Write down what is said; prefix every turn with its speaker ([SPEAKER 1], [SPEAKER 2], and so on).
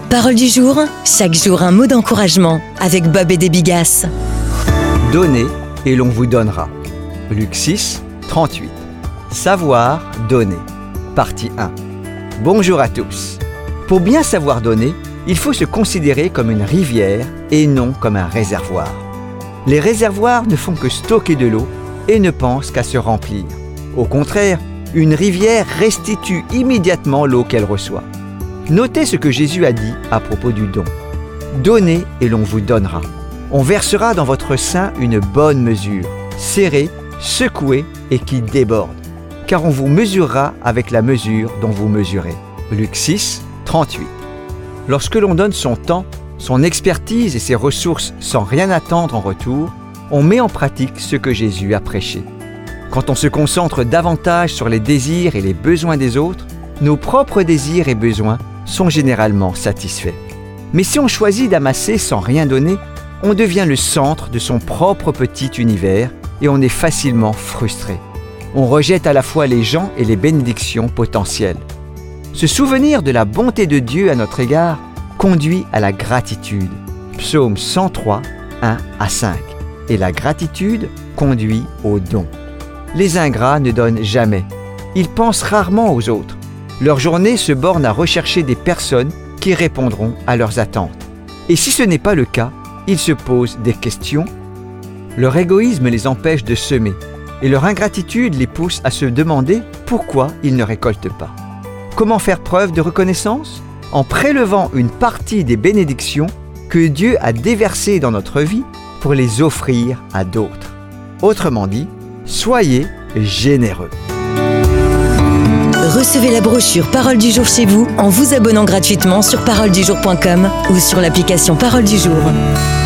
[SPEAKER 1] Parole du jour, chaque jour un mot d'encouragement avec Bob et des Bigasses.
[SPEAKER 2] Donnez et l'on vous donnera. Luc 6, 38. Savoir donner. Partie 1. Bonjour à tous. Pour bien savoir donner, il faut se considérer comme une rivière et non comme un réservoir. Les réservoirs ne font que stocker de l'eau et ne pensent qu'à se remplir. Au contraire, une rivière restitue immédiatement l'eau qu'elle reçoit. Notez ce que Jésus a dit à propos du don. Donnez et l'on vous donnera. On versera dans votre sein une bonne mesure, serrée, secouée et qui déborde. Car on vous mesurera avec la mesure dont vous mesurez. Luc 6, 38. Lorsque l'on donne son temps, son expertise et ses ressources sans rien attendre en retour, on met en pratique ce que Jésus a prêché. Quand on se concentre davantage sur les désirs et les besoins des autres, nos propres désirs et besoins sont généralement satisfaits. Mais si on choisit d'amasser sans rien donner, on devient le centre de son propre petit univers et on est facilement frustré. On rejette à la fois les gens et les bénédictions potentielles. Se souvenir de la bonté de Dieu à notre égard conduit à la gratitude. Psaume 103, 1 à 5. Et la gratitude conduit au don. Les ingrats ne donnent jamais. Ils pensent rarement aux autres. Leur journée se borne à rechercher des personnes qui répondront à leurs attentes. Et si ce n'est pas le cas, ils se posent des questions. Leur égoïsme les empêche de semer et leur ingratitude les pousse à se demander pourquoi ils ne récoltent pas. Comment faire preuve de reconnaissance ? En prélevant une partie des bénédictions que Dieu a déversées dans notre vie pour les offrir à d'autres. Autrement dit, soyez généreux.
[SPEAKER 1] Recevez la brochure Parole du jour chez vous en vous abonnant gratuitement sur paroledujour.com ou sur l'application Parole du jour.